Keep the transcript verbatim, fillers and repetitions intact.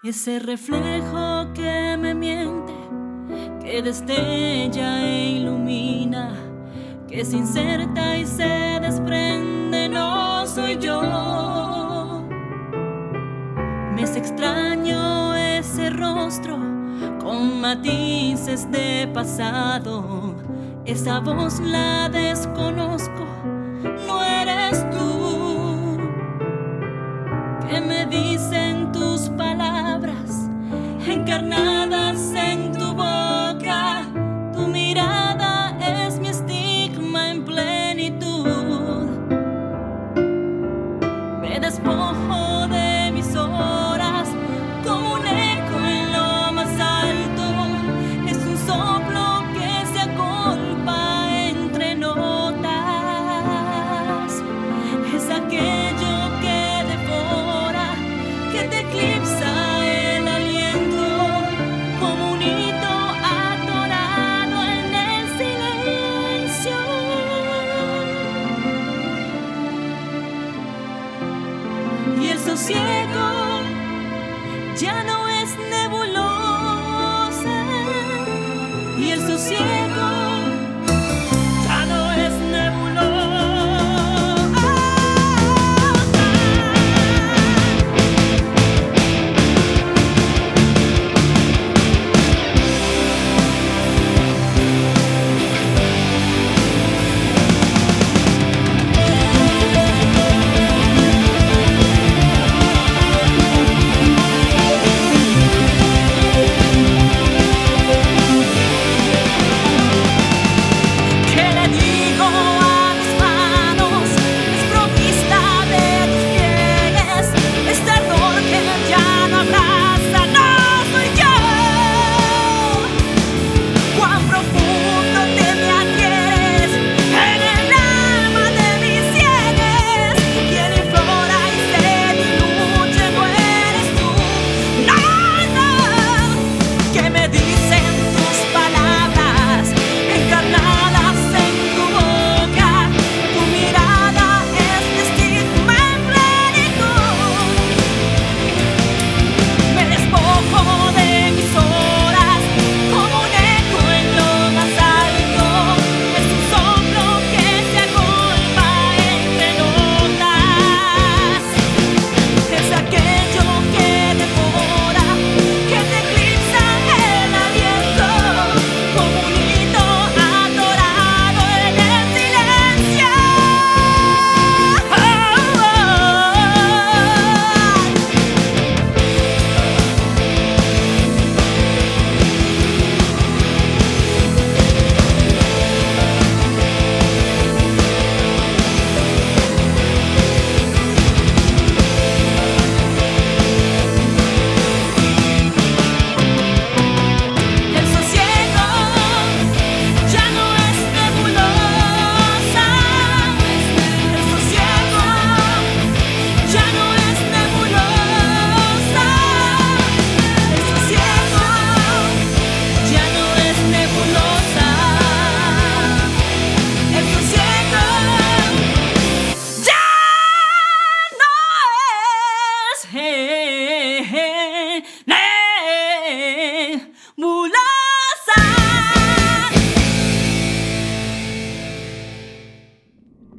Ese reflejo que me miente, que destella e ilumina, que se inserta y se desprende, no soy yo. Me es extraño ese rostro con matices de pasado. Esa voz la desconozco, no eres tú. ¿Qué me dicen tus palabras encarnadas en tu boca? Tu mirada es mi estigma en plenitud. Me despojo de mis horas como un eco en lo más alto. Es un soplo que se agolpa entre notas. Es aquello que devora, que te eclipsa el aliento, como un hito atorado en el silencio. Y el sosiego ya no es nebulosa, y el sosiego